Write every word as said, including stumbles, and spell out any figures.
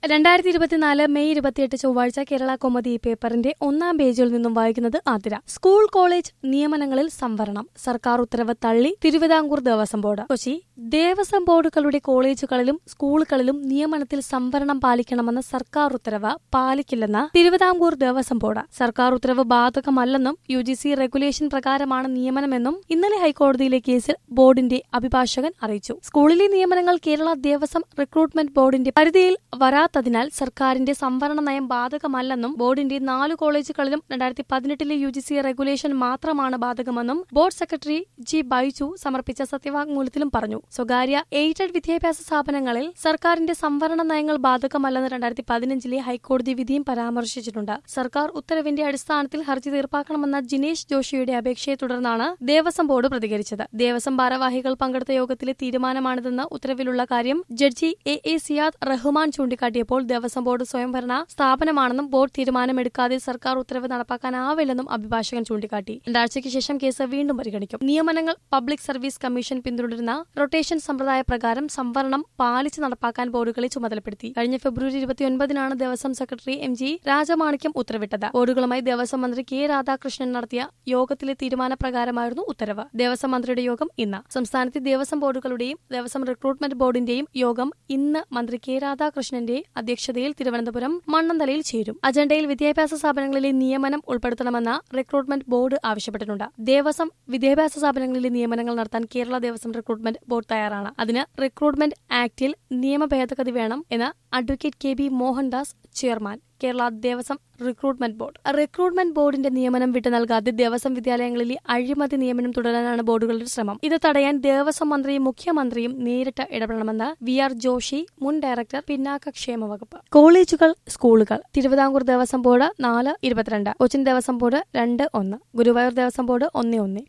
രണ്ടായിരത്തി ഇരുപത്തിനാല് മെയ് ഇരുപത്തിയെട്ട് ചൊവ്വാഴ്ച കേരള കൗമുദി പേപ്പറിന്റെ ഒന്നാം പേജിൽ നിന്നും വായിക്കുന്നത് ആതിര. സ്കൂൾ കോളേജ് നിയമനങ്ങളിൽ സംവരണം സർക്കാർ ഉത്തരവ് തള്ളി തിരുവിതാംകൂർ ദേവസ്വം ബോർഡ്. കൊച്ചി ദേവസ്വം ബോർഡുകളുടെ കോളേജുകളിലും സ്കൂളുകളിലും നിയമനത്തിൽ സംവരണം പാലിക്കണമെന്ന സർക്കാർ ഉത്തരവ് പാലിക്കില്ലെന്ന് തിരുവിതാംകൂർ ദേവസ്വം ബോർഡ്. സർക്കാർ ഉത്തരവ് ബാധകമല്ലെന്നും യു ജി സി റെഗുലേഷൻ പ്രകാരമാണ് നിയമനമെന്നും ഇന്നലെ ഹൈക്കോടതിയിലെ കേസിൽ ബോർഡിന്റെ അഭിഭാഷകൻ അറിയിച്ചു. സ്കൂളിലെ നിയമനങ്ങൾ കേരള ദേവസ്വം റിക്രൂട്ട്മെന്റ് ബോർഡിന്റെ പരിധിയിൽ വരാ ത്തതിനാൽ സർക്കാരിന്റെ സംവരണ നയം ബാധകമല്ലെന്നും ബോർഡിന്റെ നാലു കോളേജുകളിലും രണ്ടായിരത്തി പതിനെട്ടിലെ യു ജി സി റെഗുലേഷൻ മാത്രമാണ് ബാധകമെന്നും ബോർഡ് സെക്രട്ടറി ജി ബൈജു സമർപ്പിച്ച സത്യവാങ്മൂലത്തിലും പറഞ്ഞു. സ്വകാര്യ എയ്ഡഡ് വിദ്യാഭ്യാസ സ്ഥാപനങ്ങളിൽ സർക്കാരിന്റെ സംവരണ നയങ്ങൾ ബാധകമല്ലെന്ന് രണ്ടായിരത്തി പതിനഞ്ചിലെ ഹൈക്കോടതി വിധിയും പരാമർശിച്ചിട്ടുണ്ട്. സർക്കാർ ഉത്തരവിന്റെ അടിസ്ഥാനത്തിൽ ഹർജി തീർപ്പാക്കണമെന്ന ജിനേഷ് ജോഷിയുടെ അപേക്ഷയെ തുടർന്നാണ് ദേവസ്വം ബോർഡ് പ്രതികരിച്ചത്. ദേവസ്വം ഭാരവാഹികൾ പങ്കെടുത്ത യോഗത്തിലെ തീരുമാനമാണിതെന്ന് ഉത്തരവിലുള്ള കാര്യം judge A A Siyad Rahman ചൂണ്ടിക്കാട്ടി. പ്പോൾ ദേവസ്വം ബോർഡ് സ്വയംഭരണ സ്ഥാപനമാണെന്നും ബോർഡ് തീരുമാനമെടുക്കാതെ സർക്കാർ ഉത്തരവ് നടപ്പാക്കാനാവില്ലെന്നും അഭിഭാഷകൻ ചൂണ്ടിക്കാട്ടി. രണ്ടാഴ്ചയ്ക്ക് ശേഷം കേസ് വീണ്ടും പരിഗണിക്കും. നിയമനങ്ങൾ പബ്ലിക് സർവീസ് കമ്മീഷൻ പിന്തുടരുന്ന റൊട്ടേഷൻ സമ്പ്രദായ പ്രകാരം സംവരണം പാലിച്ച് നടപ്പാക്കാൻ ബോർഡുകളെ ചുമതലപ്പെടുത്തി. കഴിഞ്ഞ ഫെബ്രുവരി ഇരുപത്തിയൊൻപതിനാണ് Devaswom secretary M G Rajamanickam ഉത്തരവിട്ടത്. ബോർഡുകളുമായി ദേവസ്വം മന്ത്രി കെ രാധാകൃഷ്ണൻ നടത്തിയ യോഗത്തിലെ തീരുമാനപ്രകാരമായിരുന്നു ഉത്തരവ്. ദേവസ്വം മന്ത്രിയുടെ യോഗം ഇന്ന്. സംസ്ഥാനത്തെ ദേവസ്വം ബോർഡുകളുടെയും ദേവസ്വം റിക്രൂട്ട്മെന്റ് ബോർഡിന്റെയും യോഗം ഇന്ന് മന്ത്രി കെ രാധാകൃഷ്ണന്റെ അധ്യക്ഷതയിൽ തിരുവനന്തപുരം മണ്ണന്തലയിൽ ചേരും. അജണ്ടയിൽ വിദ്യാഭ്യാസ സ്ഥാപനങ്ങളിലെ നിയമനം ഉൾപ്പെടുത്തണമെന്ന് റിക്രൂട്ട്മെന്റ് ബോർഡ് ആവശ്യപ്പെട്ടിട്ടുണ്ട്. ദേവസ്വം വിദ്യാഭ്യാസ സ്ഥാപനങ്ങളിലെ നിയമനങ്ങൾ നടത്താൻ കേരള ദേവസ്വം റിക്രൂട്ട്മെന്റ് ബോർഡ് തയ്യാറാണ്. അതിന് റിക്രൂട്ട്മെന്റ് ആക്ടിൽ നിയമ ഭേദഗതി വേണം എന്ന് advocate K B Mohandas, chairman, Kerala Devaswom recruitment board. Recruitment ബോർഡിന്റെ നിയമനം വിട്ടു നൽകാതെ ദേവസ്വം വിദ്യാലയങ്ങളിലെ അഴിമതി നിയമനം തുടരാനാണ് ബോർഡുകളുടെ ശ്രമം. ഇത് തടയാൻ ദേവസ്വം മന്ത്രിയും മുഖ്യമന്ത്രിയും നേരിട്ട് ഇടപെടണമെന്ന് വി ആർ ജോഷി, മുൻ ഡയറക്ടർ, പിന്നാക്കക്ഷേമ വകുപ്പ്. കോളേജുകൾ, സ്കൂളുകൾ. തിരുവിതാംകൂർ ദേവസ്വം ബോർഡ് നാല് ഇരുപത്തിരണ്ട്, കൊച്ചിൻ ദേവസ്വം ബോർഡ് രണ്ട് ഒന്ന്, ഗുരുവായൂർ ദേവസ്വം ബോർഡ് ഒന്ന് ഒന്ന്.